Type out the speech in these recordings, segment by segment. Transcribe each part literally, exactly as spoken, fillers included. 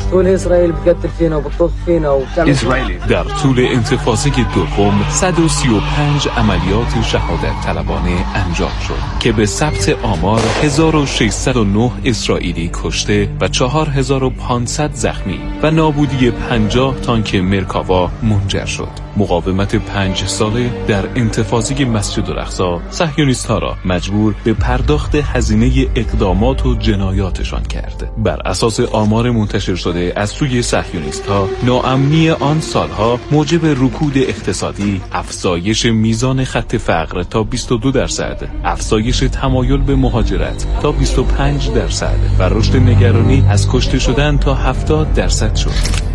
طول اسرائیل بتقتل فينا وبتطخ فينا وبتعمل اسرائیل در طول انتفاضه دوم صد و سی و پنج عملیات شهادت طلبانه انجام شد که به ثبت آمار هزار و ششصد و نه اسرائیلی کشته و چهار هزار و پانصد زخمی و نابودی پنجاه تانک مرکاوا منجر شد. مقاومت پنج ساله در انتفاضه مسجد الاقصی صهیونیست‌ها را مجبور به پرداخت هزینه اقدامات و جنایاتشان کرد. بر اساس آمار منتشر شده از سوی صهیونیست‌ها، ناامنی آن سالها موجب رکود اقتصادی، افزایش میزان خط فقر تا بیست و دو درصد، افزایش تمایل به مهاجرت تا بیست و پنج درصد و رشد نگرانی از کشته شدن تا هفتاد درصد شد.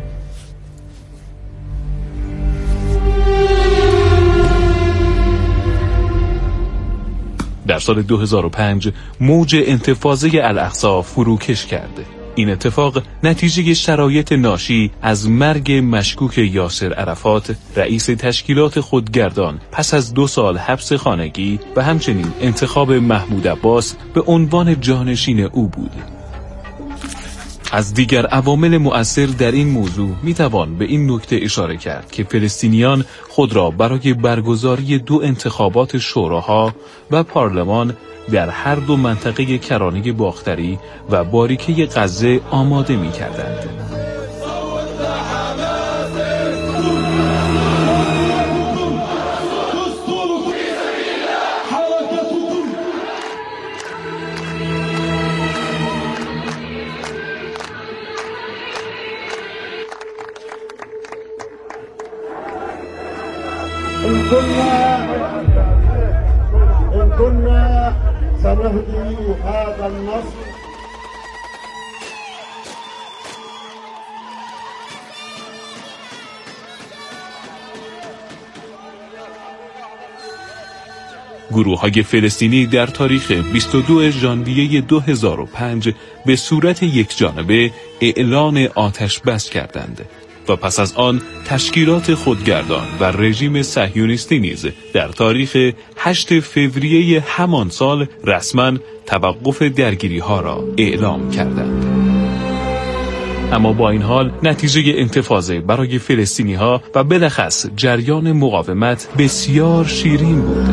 در سال دو هزار و پنج موج انتفاضه الاقصی فروکش کرد. این اتفاق نتیجه شرایط ناشی از مرگ مشکوک یاسر عرفات، رئیس تشکیلات خودگردان پس از دو سال حبس خانگی و همچنین انتخاب محمود عباس به عنوان جانشین او بود. از دیگر عوامل مؤثر در این موضوع میتوان به این نکته اشاره کرد که فلسطینیان خود را برای برگزاری دو انتخابات شوراها و پارلمان در هر دو منطقه کرانه باختری و باریکه غزه آماده می‌کردند. إن كنا إن كنا سنهدي هذا النصر گروه‌های فلسطینی در تاریخ بیست و دو ژانویه دو هزار و پنج به صورت یکجانبه اعلان آتش بس کردند و پس از آن تشکیلات خودگردان و رژیم صهیونیستی نیز در تاریخ هشتم فوریه همان سال رسما توقف درگیری‌ها را اعلام کردند. اما با این حال نتیجه انتفاضه برای فلسطینی‌ها و بالاخص جریان مقاومت بسیار شیرین بود.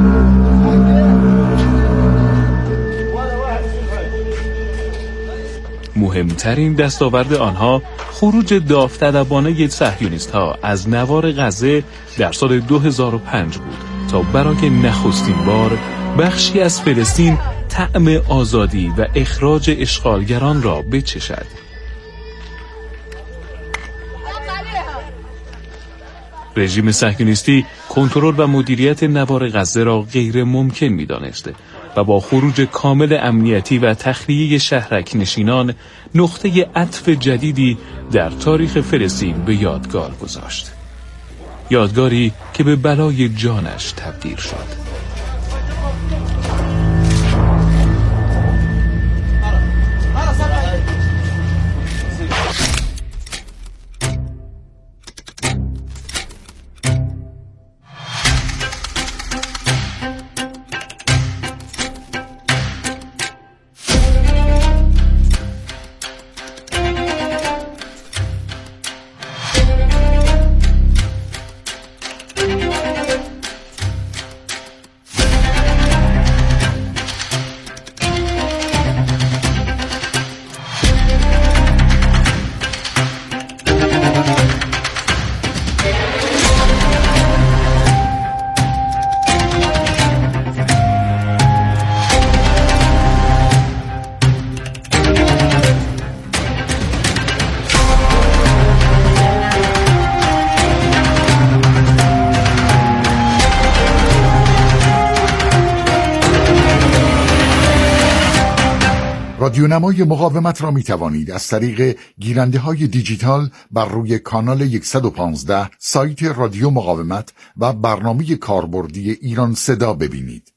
مهمترین دستاورد آنها خروج داوطلبانه صهیونیست‌ها از نوار غزه در سال دو هزار و پنج بود تا برای نخستین بار بخشی از فلسطین طعم آزادی و اخراج اشغالگران را بچشد. رژیم صهیونیستی کنترل و مدیریت نوار غزه را غیر ممکن می‌دانست و با خروج کامل امنیتی و تخلیه شهرک نشینان نقطه عطف جدیدی در تاریخ فلسطین به یادگار گذاشت. یادگاری که به بلای جانش تبدیل شد. رادیونمای مقاومت را می توانید از طریق گیرنده های دیجیتال بر روی کانال صد و پانزده سایت رادیو مقاومت و برنامه کاربردی ایران صدا ببینید.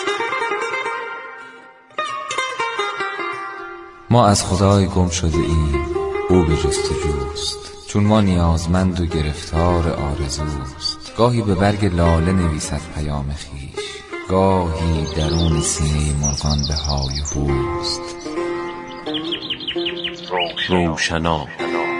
ما از خدای گم شده ایم، او به جستجوست، چون ما نیازمند و گرفتار آرزوست. گاهی به برگ لاله نویسد پیام خیش، گاهی درون سینه مرغان به های هوست. روشنا.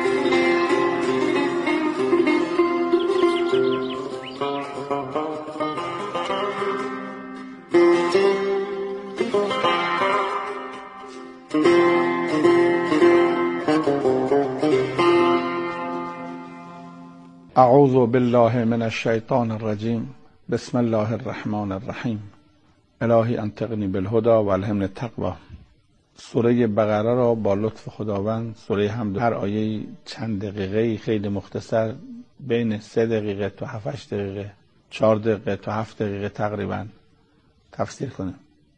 اعوذ بالله من الشیطان الرجیم. بسم الله الرحمن الرحیم. الهی انطقنی بالهدی و الهمنی التقوی. سوره بقره را با لطف خداوند، سوره حمد، هر آیه چند دقیقه، خیلی مختصر، بین سه دقیقه تا هفت دقیقه، چهار دقیقه تا هفت دقیقه تقریبا تفسیر کنیم.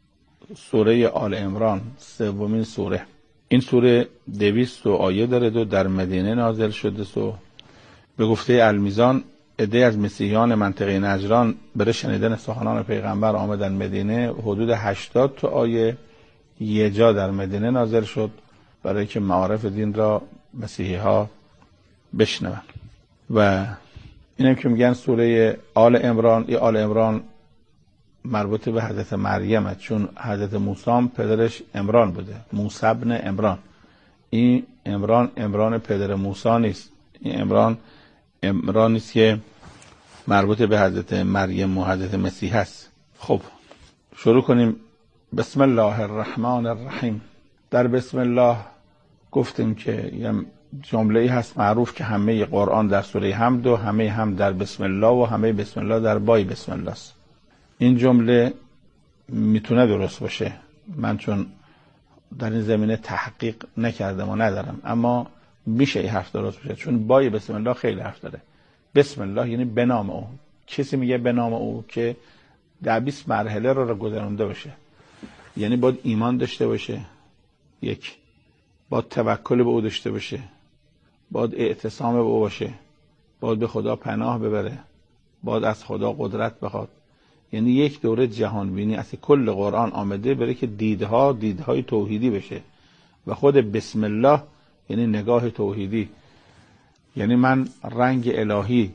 سوره آل عمران، سومین سوره. این سوره دویست آیه داره و در مدینه نازل شده. سو به گفته المیزان عده از مسیحیان منطقه نجران برای شنیدن سخنان پیغمبر آمدن مدینه. حدود هشتاد تا آیه یه جا در مدینه نازل شد برای که معارف دین را مسیحی ها بشنون. و اینم که میگن سوره آل عمران. ای آل عمران مربوط به حضرت مریم، چون حضرت موسی پدرش عمران بوده، موسی ابن عمران. این عمران عمران پدر موسی نیست، این عمران عمران نیست که مربوط به حضرت مریم و حضرت مسیح هست. خب شروع کنیم. بسم الله الرحمن الرحیم. در بسم الله گفتیم که یه جمله‌ای هست معروف که همه قرآن در سوره حمد و همه هم در بسم الله و همه بسم الله در بای بسم الله است. این جمله میتونه درست باشه، من چون در این زمینه تحقیق نکردم و ندارم، اما میشه این حرف درست باشه، چون بای بسم الله خیلی حرف داره. بسم الله یعنی به نام او. کسی میگه به نام او که در بیست مرحله رو, رو گذرونده باشه. یعنی باید ایمان داشته باشه، یک، باید توکل به او داشته باشه، باید اعتصام به او باشه، باید به خدا پناه ببره، باید از خدا قدرت بخواد. یعنی یک دوره جهان بینی از کل قرآن آمده برای که دیدها دیدهای توحیدی بشه. و خود بسم الله یعنی نگاه توحیدی. یعنی من رنگ الهی،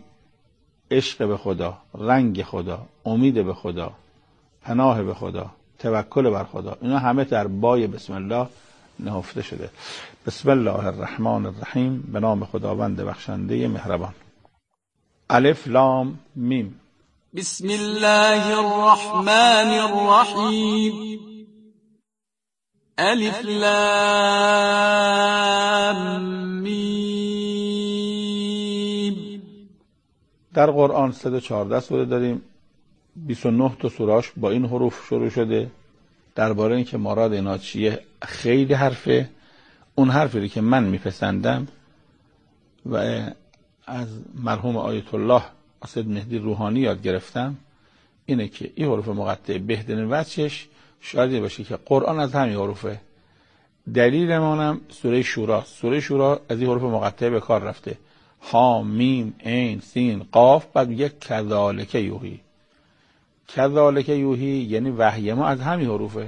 عشق به خدا، رنگ خدا، امید به خدا، پناه به خدا، توکل بر خدا، اینا همه در بای بسم الله نهفته شده. بسم الله الرحمن الرحیم. به نام خداوند بخشنده مهربان. الف لام میم. بسم الله الرحمن الرحیم. الف لام میم. در قرآن صد و چهارده سوره داریم. بیست و نه تا سوره‌اش با این حروف شروع شده. درباره اینکه مراد اینا چیه خیلی حرفه. اون حرفی که من میپسندم و از مرحوم آیت الله اسد مهدی روحانی یاد گرفتم اینه که این حروف مقطعه بهترین وجهش شاید این باشه که قرآن از همین حروفه. دلیل منم سوره شورا. سوره شورا از این حروف مقطعه به کار رفته. ها میم عین سین قاف. بعد میگه کذالک یوحی. کذالک یوحی یعنی وحی ما از همین حروفه.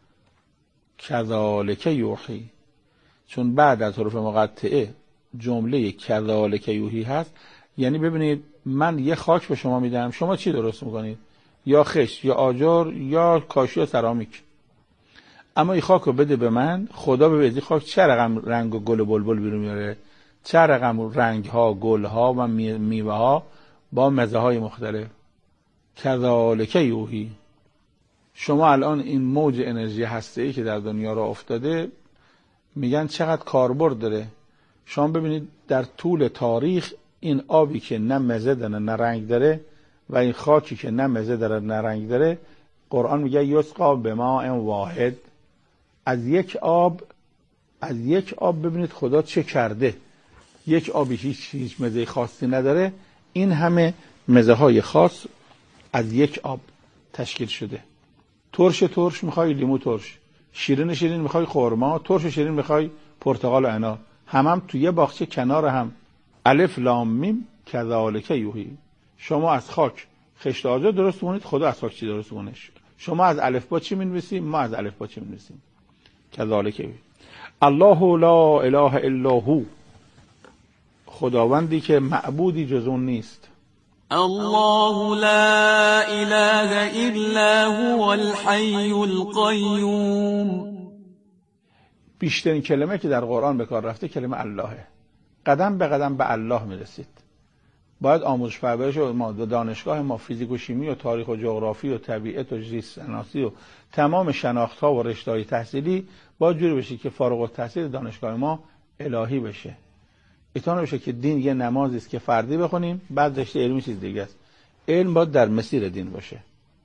کذالک یوحی. چون بعد از حروف مقطعه جمله کذالک یوحی هست. یعنی ببینید من یه خاک به شما میدم، شما چی درست میکنید؟ یا خشت یا آجر یا کاشی یا سرامیک. اما این خاک رو بده به من، خدا ببینید این خاک چه رقم رنگ و گل و بلبل بیرون میاره، چه رقم رنگ ها، گل ها و میوه ها با مزه های مختلف. کذالک یوحی. شما الان این موج انرژی هسته‌ای که در دنیا را افتاده میگن چقدر کاربرد داره. شما ببینید در طول تاریخ این آبی که نه مزه داره نه رنگ داره و این خاکی که نه مزه داره نه رنگ داره، قرآن میگه یسقا بماء واحد. از یک آب از یک آب ببینید خدا چه کرده. یک آبی هیچ هیچ مزه خاصی نداره، این همه مزه های خاص از یک آب تشکیل شده. ترش ترش میخوای لیمو ترش، شیرین شیرین میخوای خرما، ترش شیرین میخوای پرتقال و انار، هم هم تو یه باغچه کنار هم. الف لام میم کذالک یوحی. شما از خاک خشت آجر درست کنید، خدا از خاک چی درست کنه. شما از الف با چی می‌نویسیم، ما از الف با چی می‌نویسیم. کذالک یوحی. الله لا اله الا هو. خداوندی که معبودی جز اون نیست. الله لا اله الا هو الحي القيوم. بیشترین کلمه که در قرآن به کار رفته کلمه اللهه. قدم به قدم به الله میرسید. باید آموزش پرورش ما و دانشگاه ما فیزیک و شیمی و تاریخ و جغرافی و طبیعت و زیست شناسی و تمام شناخت‌ها و رشته‌های تحصیلی با جوری بشه که فارغ التحصیل دانشگاه ما الهی بشه. ایتان بشه که دین یه نمازی است که فردی بخونیم، بعد رشته علمی چیز دیگه است. علم باید در مسیر دین باشه.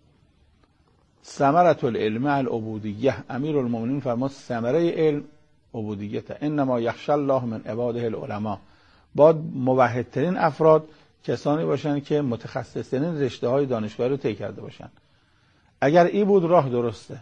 ثمرة العلم العبودیه. امیرالمومنین فرمود ثمره علم عبودیته. انما یخشی الله من عباده العلماء. باید موحدترین افراد کسانی باشن که متخصصترین رشته های دانشگاهی رو طی کرده باشن. اگر این بود راه درسته.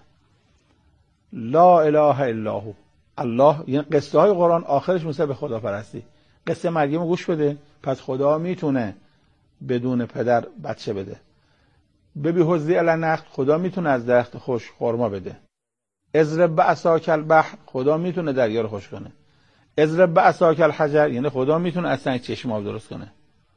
لا اله الا هو. الله، یعنی قصه های قرآن آخرش میشه به خداپرستی. قصه مریم گوش بده، پس خدا میتونه بدون پدر بچه بده. ببی حزی علی نخل، خدا میتونه از درخت خوش خرما بده. اضرب بعصاک البحر، خدا میتونه دریا رو خشک کنه. اضرب بعصاک الحجر، یعنی خدا میتونه از سنگ چشم آب درست کنه.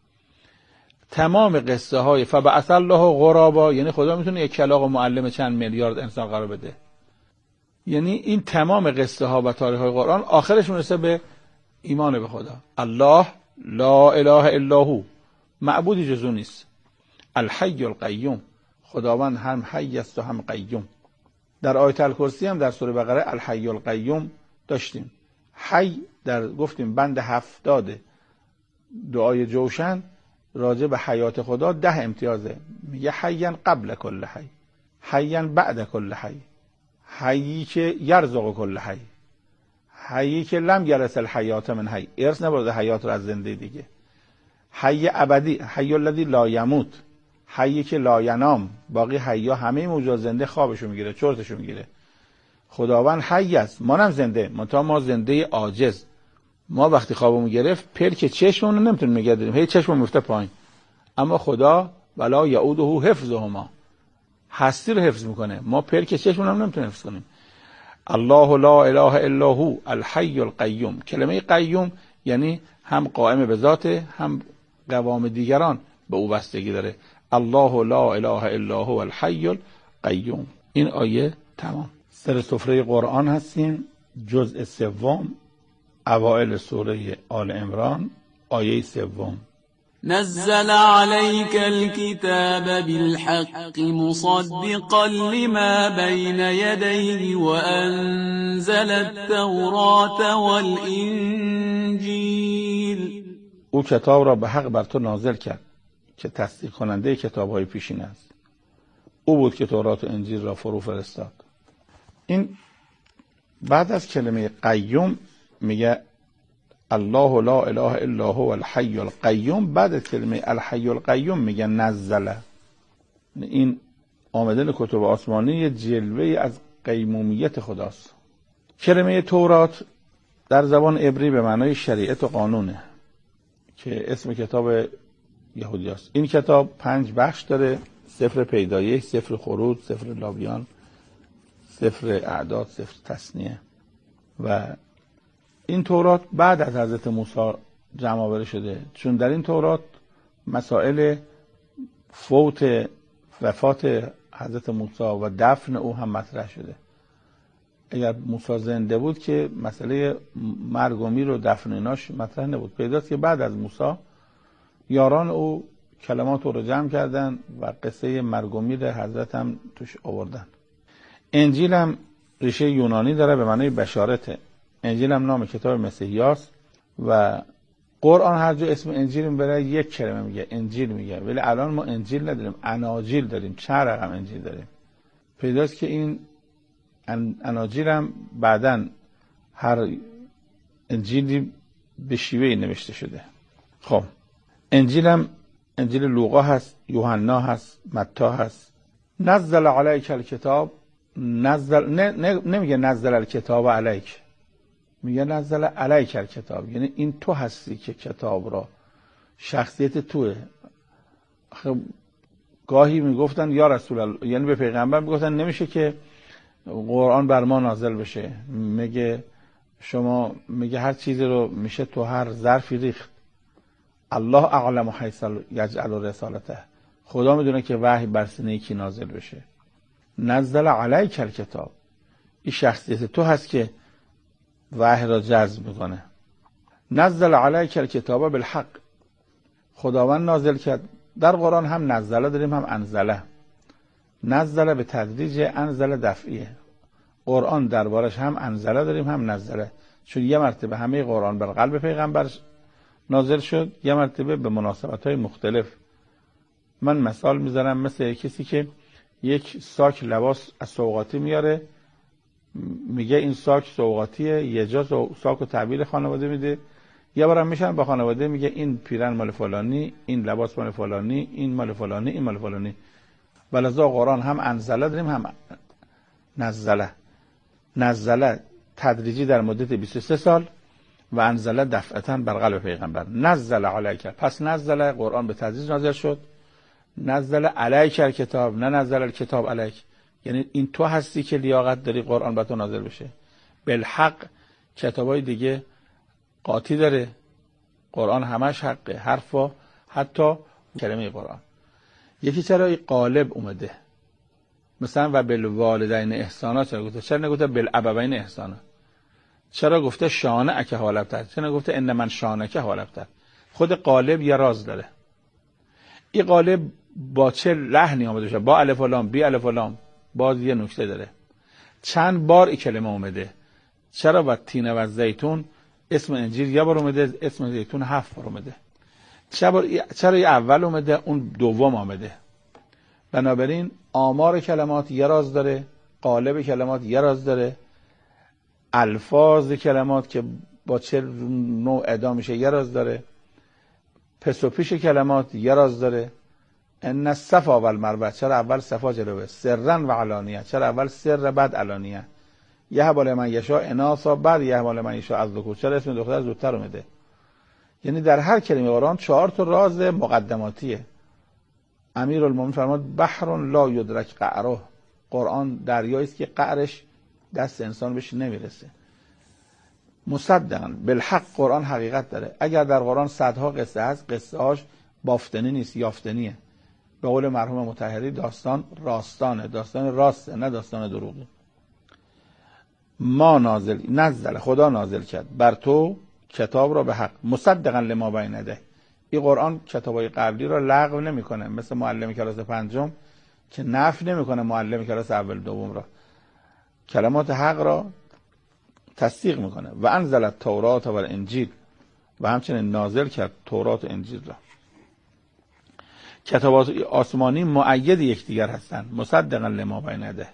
تمام قصه های فبعث الله غرابا، یعنی خدا میتونه یک کلاغ معلم چند میلیارد انسان قرار بده. یعنی این تمام قصه ها و تاریخ های قرآن آخرش میرسه به ایمان به خدا. الله لا اله الا هو، معبودی جز او نیست. الحی القیوم، خداوند هم حی است و هم قیوم. در آیت الکرسی هم در سوره بقره الحی القیوم داشتیم. حی در گفتیم بند هفتاد دعای جوشن راجع به حیات خدا ده امتیازه. میگه حیاً قبل کل حی، حیاً بعد کل حی، حیی که یرزق کل حی، حیی که لم یرث الحیات من حی، ارث نبرده حیات رو از زنده دیگه. حی ابدی، حی الذی لا یموت، حیی که لا ینام، باقی حیا همه موجود زنده خوابشو میگیره، چرتشو میگیره. خداوند حی است، ما هم زنده، منتها ما زنده عاجز. ما وقتی خوابمون گرفت پلک چشممون رو نمیتونیم نگه داریم، هی چشممون میفته پایین. اما خدا ولا یعوده حفظهما، هستی رو حفظ میکنه، ما پلک چشممون هم نمیتونیم حفظ کنیم. الله لا اله الا هو الحی القیوم. کلمه قیوم یعنی هم قائم به ذاته، هم قوام دیگران به او بستگی داره. الله لا اله الا هو الحی القیوم. این آیه تمام. سر سفره قرآن هستیم، جزء سوم، اوائل سوره آل عمران، آیه سوم. نزل عليك الكتاب بالحق مصدقا لما بين يديه وأنزل التوراة والإنجيل. او کتاب را به حق بر تو نازل کرد که تصدیق کننده کتاب‌های پیشین است. او بود که تورات و انجیل را فرو فرستاد. این بعد از کلمه قیوم میگه الله لا اله الا هو الحی القیوم. بعد از کلمه الحی القیوم میگه نزل. این آمدن کتب آسمانی جلوه از قیمومیت خداست. کلمه تورات در زبان عبری به معنای شریعت و قانونه که اسم کتاب یهودی است. این کتاب پنج بخش داره: سفر پیدایش، سفر خروج، سفر لاویان، سفر اعداد، سفر تثنیه. و این تورات بعد از حضرت موسی جمع آوری شده، چون در این تورات مسائل فوت وفات حضرت موسی و دفن او هم مطرح شده. اگر موسی زنده بود که مسئله مرگ و میر و دفن ایناش مطرح نبود. پیداست که بعد از موسی یاران او کلمات او رو جمع کردن و قصه مرگ و میر حضرت هم توش آوردن. انجیل هم ریشه یونانی داره، به معنی بشارته. انجیل هم نام کتاب مسیحی است و قرآن هر جا اسم انجیل میبره یک کلمه میگه، انجیل میگه. ولی الان ما انجیل نداریم، اناجیل داریم. چند رقم انجیل داریم. پیداست که این اناجیل هم بعدن هر انجیلی به شیوهی نوشته شده. خب انجیل هم انجیل لوقا هست، یوحنا هست، متی هست. نزل علیک الکتاب، نزل نه نه نمیگه نزل الکتاب علیک، میگه نزل علیک الکتاب، یعنی این تو هستی که کتاب را، شخصیت توه. خب گاهی میگفتن یا رسول الله، یعنی به پیغمبر میگفتن نمیشه که قرآن بر ما نازل بشه. میگه شما میگه هر چیزی رو میشه تو هر ظرفی ریخت. الله اعلم حیث یجعل رسالته، خدا میدونه که وحی بر سینه کی نازل بشه. نزل علیک الکتاب، این شخصیت تو هست که وحی را جذب میکنه. نزل علیک الکتاب بالحق، خداوند نازل کرد. در قرآن هم نزله داریم هم انزله. نزله به تدریج، انزله دفعیه. قرآن دربارش هم انزله داریم هم نزله، چون یه مرتبه همه قرآن بر قلب پیغمبر نازل شد، یه مرتبه به مناسبت‌های مختلف. من مثال میذارم، مثل کسی که یک ساک لباس از سوغاتی میاره، میگه این ساک سوغاتیه، یه جا ساک رو تحویل خانواده میده، یه بارم میشن با خانواده میگه این پیرن مال فلانی، این لباس مال فلانی، این مال فلانی، این مال فلانی. ولذا قرآن هم انزله داریم هم نزله. نزله تدریجی در مدت بیست و سه سال و انزله دفعتاً بر قلب پیغمبر. نزل علیک، پس نزله قرآن به تدریج نازل شد. نزل علیک الکتاب، نه نزل الکتاب علیک، یعنی این تو هستی که لیاقت داری قرآن به تو نازل بشه. بالحق، کتابای دیگه قاطی داره، قرآن همش حقه، حرفا حتی کلمه قرآن. یکی چرا قالب اومده، مثلا و بالوالدین احسانا چرا گفته؟ چرا نگفته بالابوین احسانا؟ چرا گفته شانه که حالبتر؟ چرا نگفته ان من شانه که حالبتر؟ خود قالب یه راز داره. این قالب با چه لحنی آمده باشه؟ با الف و لام، بی الف و لام، باز یه نکته داره. چند بار این کلمه اومده؟ چرا با تین و زیتون اسم انجیل یه بار اومده، اسم زیتون هفت بار اومده؟ چرا یه اول اومده اون دوم آمده؟ بنابراین آمار کلمات یه راز داره، قالب کلمات یه راز داره، الفاظ کلمات که با چه نوع ادا میشه یه راز داره، پس و پیش کلمات یه راز داره. ان الصفا والمروه، چرا اول صفا جلوه؟ سرا و علانیه، چرا اول سر بعد علانیه؟ یهب لمن یشاء اناثا بعد یهب لمن یشاء الذکور، چرا اسم دختر زودتر اومده؟ یعنی در هر کلمه قرآن چهار تا راز مقدماتیه. امیرالمومنین فرمود بحر لا یدرک قعره، قرآن دریایی است که قعرش دست انسان بهش نمیرسه. مصدقاً بالحق، قرآن حقیقت داره. اگر در قرآن صدها قصه هست، قصه هاش بافتنی نیست، یافتنیه. به قول مرحوم مطهری داستان راستانه، داستان راسته، نه داستان دروغی. ما نازل نزل، خدا نازل کرد بر تو کتاب را به حق، مصدقاً لما بین یدیه. این قرآن کتابای قبلی را لغو نمیکنه، مثل معلم کلاس پنجم که نفی نمیکنه معلم کلاس اول دوم را، کلمات حق را تصدیق میکنه. و انزل التوراة و الانجیل، و همچنین نازل کرد تورات و انجیل را. کتابات آسمانی مؤید یکدیگر هستند، مصدقاً لما بین یدیه.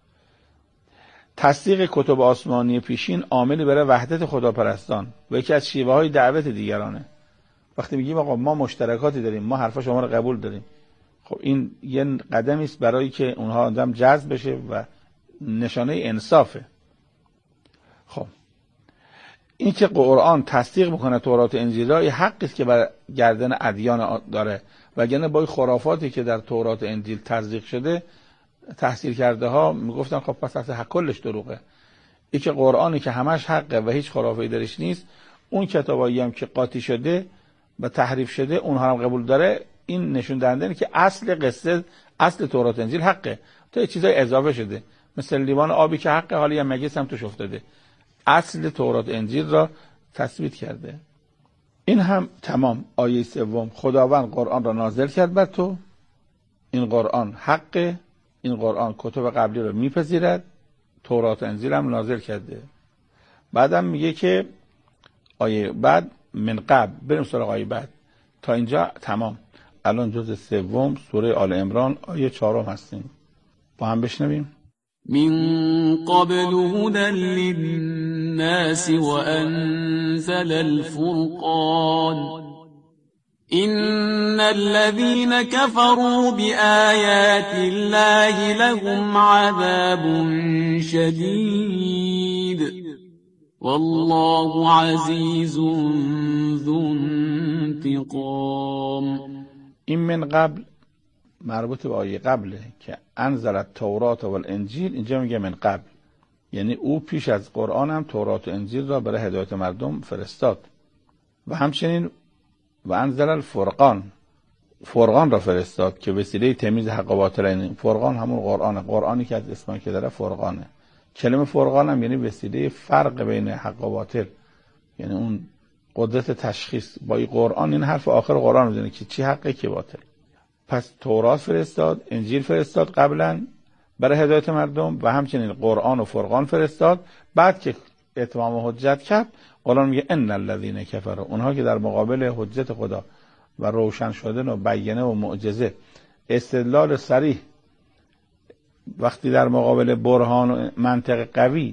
تصدیق کتب آسمانی پیشین عاملی برای وحدت خداپرستان و یکی از شیوه های دعوت دیگرانه. وقتی میگیم آقا ما مشترکاتی داریم، ما حرفا شما رو قبول داریم، خب این یه قدمی است برای که اونها آدم جذب بشه و نشانه انصافه. خب این که قرآن تصدیق میکنه تورات و انجیل را، حقی است که بر گردن ادیان داره، وگرنه با خرافاتی که در تورات و انجیل تصدیق شده، تحصیل کرده ها میگفتن خب پس اصلا کلش دروغه. این که قرآنی که همش حقه و هیچ خرافه‌ای درش نیست، اون کتابایی هم که قاطی شده و تحریف شده اونها هم قبول داره، این نشون دهنده اینه که اصل قصه، اصل تورات و انجیل حقه، تا چیزای اضافه شده، مثل لیوان آبی که حقه حالا یه مگس هم توش افتاده. اصل تورات و انجیل را تثبیت کرده. این هم تمام. آیه سوم، خداوند قرآن را نازل کرد بر تو، این قرآن حقه، این قرآن کتب قبلی رو میپذیرد، تورات و انجیل هم نازل کرده. بعدم میگه که آیه بعد من قبل، بریم سراغ آیه بعد. تا اینجا تمام. الان جزء سوم سوره آل عمران آیه چهارم هستیم، با هم بشنویم. من قبل هدى للناس وأنزل الفرقان إن الذين كفروا بآيات الله لهم عذاب شديد والله عزيز ذو انتقام. این من قبل مربوط به آیه قبله که انزل التوراة و الانجیل، اینجا میگه من قبل، یعنی او پیش از قرآن هم تورات و انجیل را برای هدایت مردم فرستاد. و همچنین و انزل الفرقان، فرقان را فرستاد که وسیله تمیز حق و باطل. این فرقان همون قرآنه، قرآنی که از اسمی که داره فرقانه، کلمه فرقان هم یعنی وسیله فرق بین حق و باطل، یعنی اون قدرت تشخیص. با این قرآن این حرف آخر قرآن میزنه که چی حقه کی باطل. پس تورات فرستاد، انجیل فرستاد قبلا برای هدایت مردم و همچنین قرآن و فرقان فرستاد. بعد که اتمام حجت کرد قرآن میگه ان الذين كفروا، اونها که در مقابل حجت خدا و روشن شدن و بیانه و معجزه استدلال صریح، وقتی در مقابل برهان و منطق قوی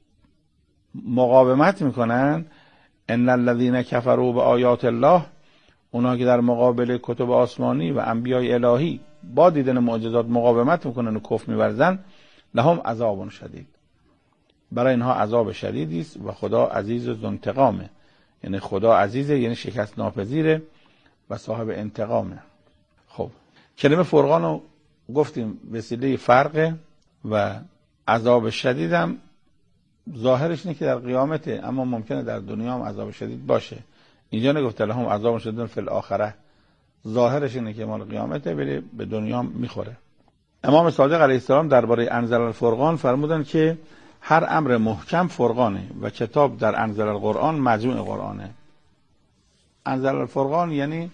مقاومت میکنن، ان الذين كفروا بآیات الله، اونها که در مقابل کتب آسمانی و انبیای الهی با دیدن معجزات مقاومت میکنن و کفر میورزن، لهم عذاب شدید، برای اینها عذاب شدیدی است و خدا عزیز و ذو انتقامه. یعنی خدا عزیزه، یعنی شکست ناپذیره و صاحب انتقامه. خب کلمه فرقان رو گفتیم وسیله فرقه و عذاب شدیدم ظاهرش اینه که در قیامته، اما ممکنه در دنیا هم عذاب شدید باشه. اینجا نگفته لهم عذاب شدید فی الاخره، ظاهرش اینه که مال قیامته ولی به دنیا هم میخوره. امام صادق علیه السلام درباره انزل الفرقان فرمودن که هر امر محکم فرقانه و کتاب در انزل القرآن مجموع قرآنه. انزل الفرقان یعنی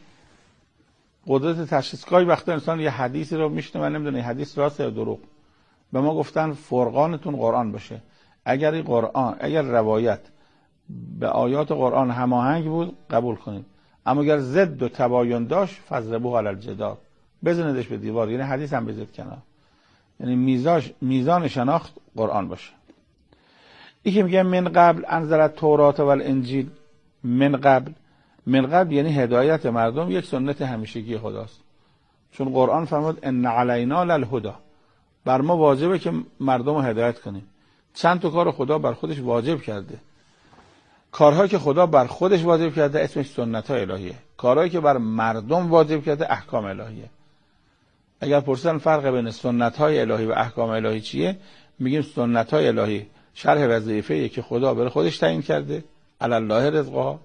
قدرت تشخیص. گاهی وقتا انسان یه حدیثی رو میشنه و نمیدونه حدیث راست یا دروغ. به ما گفتن فرقانتون قرآن باشه. اگر این قرآن، اگر روایت به آیات قرآن هماهنگ بود قبول کنید، اما اگر ضد و تباین داشت فضربوه علی الجدار، بزنیدش به دیوار. یعنی حدیث هم بزنید کنار. یعنی میزاش میزان شناخت قرآن باشه. یکی میگه من قبل انزل التوراة و الانجیل. من قبل، من قبل یعنی هدایت مردم یک سنت همیشگی خداست. چون قرآن فرمود ان علینا للهدی، بر ما واجبه که مردم رو هدایت کنیم. چند تا کار خدا بر خودش واجب کرده. کارهایی که خدا بر خودش واجب کرده اسمش سنت‌های الهیه. کارهایی که بر مردم واجب کرده احکام الهیه. اگر پرسیدن فرق بین سنت‌های الهی و احکام الهی چیه، میگیم سنت‌های الهی شرح وظیفه‌ای که خدا برای خودش تعیین کرده، علی الله رزقها،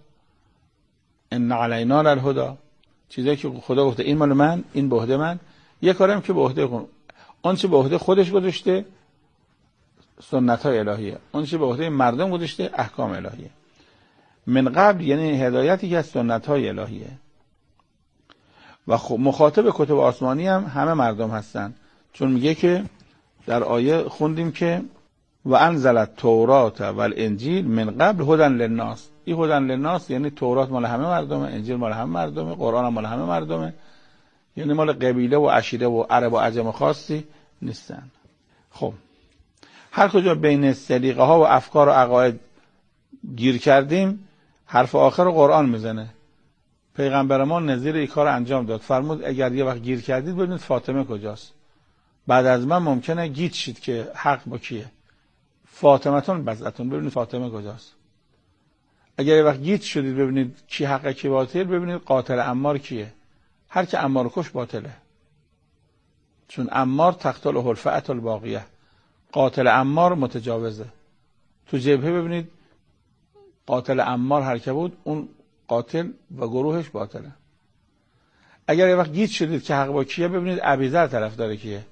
ان علینا للهدی، چیزایی که خدا گفته این مال من، این به عهده من. یه کارم که به عهده خود، اون چه به عهده خودش گذاشته سنت‌های الهیه، اون چه به عهده مردم گذاشته احکام الهیه. من قبل یعنی هدایتی که از سنت‌های الهیه. و مخاطب کتب آسمانی هم همه مردم هستن، چون میگه که در آیه خوندیم که و انزل التوراة و الانجیل من قبل هدی للناس. این هدی للناس یعنی تورات مال همه مردمه، انجیل مال همه مردمه، قرآن هم مال همه مردمه. یعنی مال قبیله و عشیره و عرب و عجم خاصی نیستن. خب هر کجا بین سلیقه ها و افکار و عقاید گیر کردیم، حرف آخر قرآن میزنه. پیغمبر ما نظیر این کار انجام داد. فرمود اگر یه وقت گیر کردید ببینید فاطمه کجاست. بعد از من ممکنه گیج شید که حق با کیه. فاطمتون بزعتون، ببینید فاطمه کجاست. اگر یه وقت گیج شدید ببینید کی حق کی باطل، ببینید قاتل عمار کیه. هر که عمار کش باطله، چون عمار تقتله الفئة الباقیه، قاتل عمار متجاوزه. تو جبهه ببینید قاتل عمار هر که بود اون قاتل و گروهش باطله. اگر یه وقت گیج شدید که حق با کیه، ببینید ابیذر طرفدار کیه.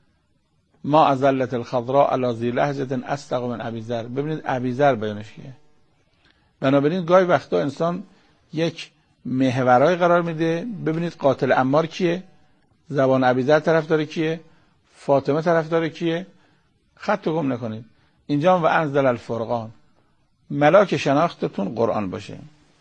ما ازلت الخضراء علی ذی لهجة اصدق من ابیذر، ببینید ابیذر بیانش کیه. بنابراین گاهی وقتا انسان یک محورای قرار میده، ببینید قاتل عمار کیه، زبان ابیذر طرفدار کیه، فاطمه طرفدار کیه، خط گم نکنید. اینجا و انزل الفرقان، ملاک شناختتون قرآن باشه.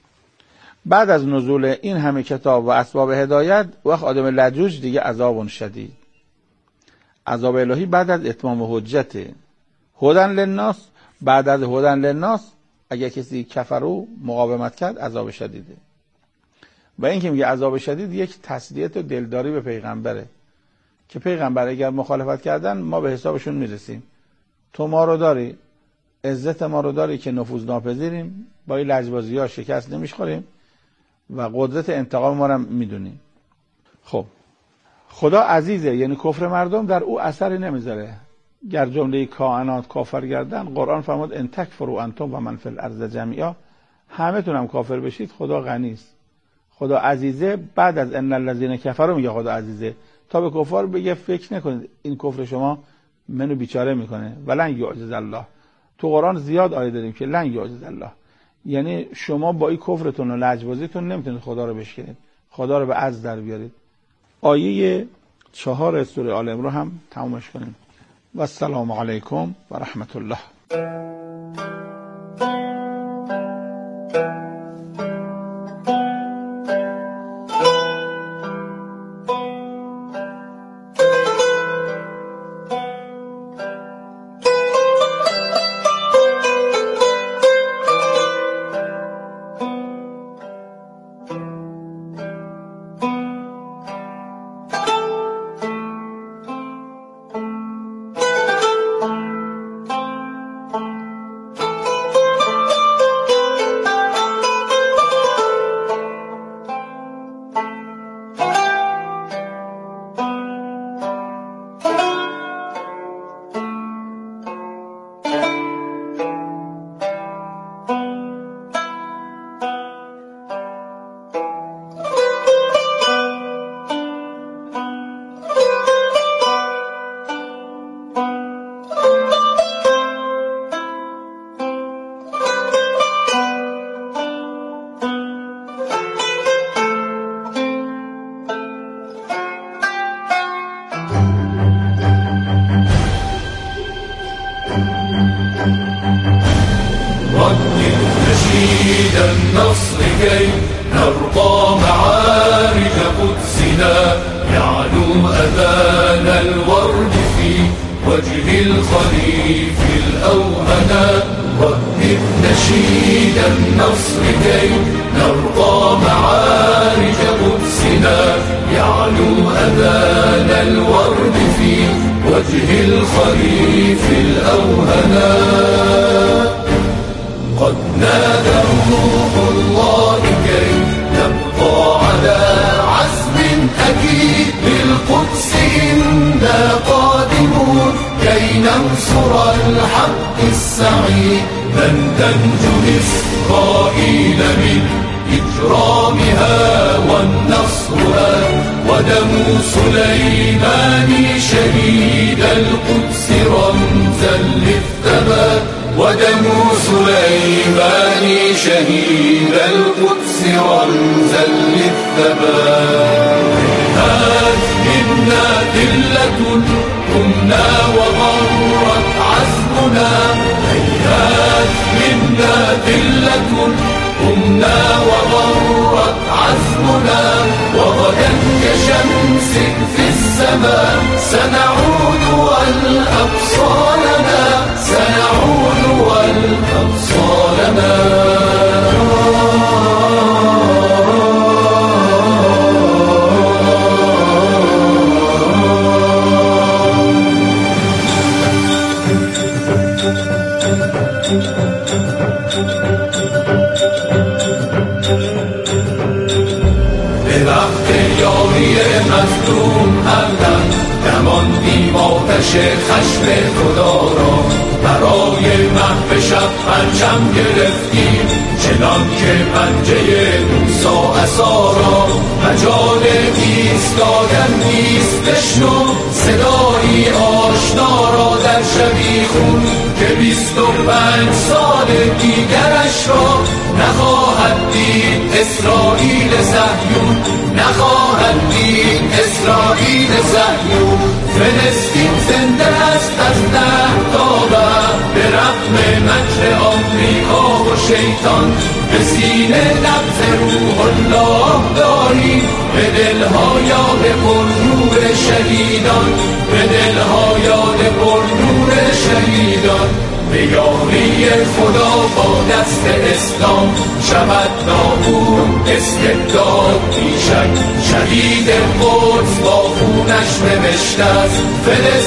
بعد از نزول این همه کتاب و اسباب هدایت، وقت آدم لجوج دیگه عذاب شدید. عذاب الهی بعد از اتمام حجت. هدن للناس، بعد از هدن للناس اگر کسی کفرو مقاومت کرد عذاب شدیده. و این که میگه عذاب شدید یک تسلیت و دلداری به پیغمبره که پیغمبر اگر مخالفت کردن ما به حسابشون میرسیم. تو ما رو داری، عزت ما رو داری که نفوذ ناپذیریم، با این لجبازی ها شکست نمیشخوریم و قدرت انتقام ما رو میدونیم. خب خدا عزیزه، یعنی کفر مردم در او اثری نمیذاره. گر جمله کائنات کافر گردن، قرآن فرمود ان تکفروا انتم و من فی الارض جمیعا، همه تونم کافر بشید خدا غنی است. خدا عزیزه. بعد از ان الذین کفروا میگه خدا عزیزه، تا به کفار بگه فکر نکنید این کفر شما منو بیچاره میکنه. ولن یعجز الله. تو قرآن زیاد آیه داریم که لن یعجز الله، یعنی شما با این کفرتون و لجبازیتون نمیتونید خدا رو بشکنید، خدا رو به عجز در بیارید. آیه چهار سوره آل عمران هم تمومش کنیم. و السلام علیکم و رحمت الله.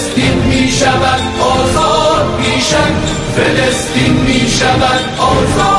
فلسطین می شود آزاد.